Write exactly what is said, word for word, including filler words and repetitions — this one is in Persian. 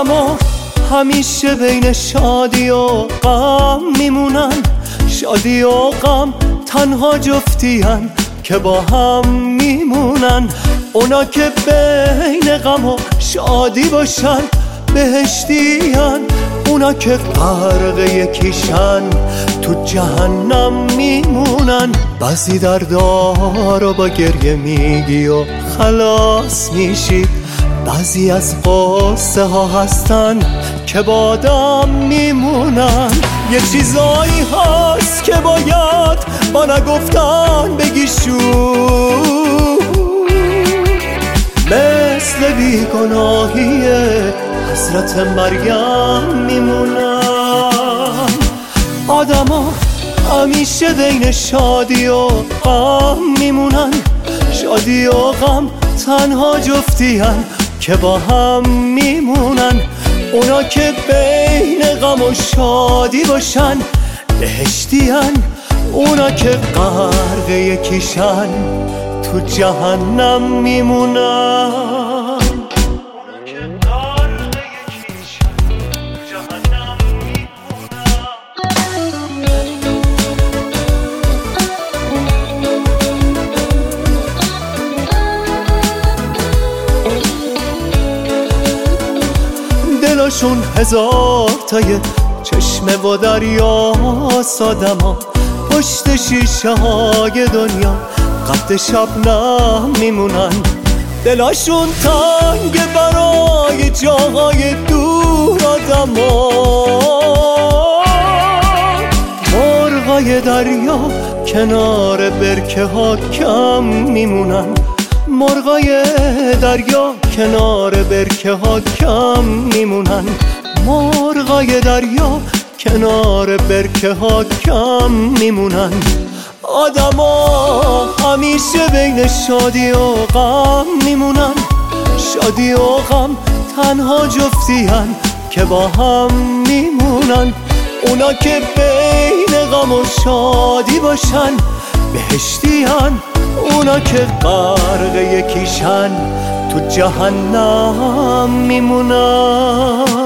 آدما همیشه بین شادی و غم میمونن، شادی و غم تنها جفتیان که با هم میمونن. اونا که بین غم و شادی باشن بهشتیان، اونا که غرق یکیشن تو جهنم میمونن. بعضی دردا رو با گریه میگی و خلاص میشی، بعضی از قصه ها هستن که با آدم میمونن. یه چیزایی هست که باید با نگفتن بگی شو، مثل بیگناهی حضرت مریم میمونن. آدما همیشه بین شادی و غم میمونن، شادی و غم تنها جفتیان که با هم میمونن. اونا که بین غم و شادی باشن بهشتیان، اونا که غرق یکیشن تو جهنم میمونن. دلاشون هزار تای چشمه و دریا آدما، پشت شیشه های دنیا قد شبنم میمونن. دلاشون تنگ برای جاهای دور آدما، مرغای دریا کنار برکه ها کم میمونن. مرغای دریا کنار برکه ها کم میمونن. مرغای دریا کنار برکه ها کم میمونن. آدما همیشه بین شادی و غم میمونن، شادی و غم تنها جفتیان که با هم میمونن. اونا که بین غم و شادی باشن بهشتیان، اونا که غرق یکیشن تو جهنم میمونن.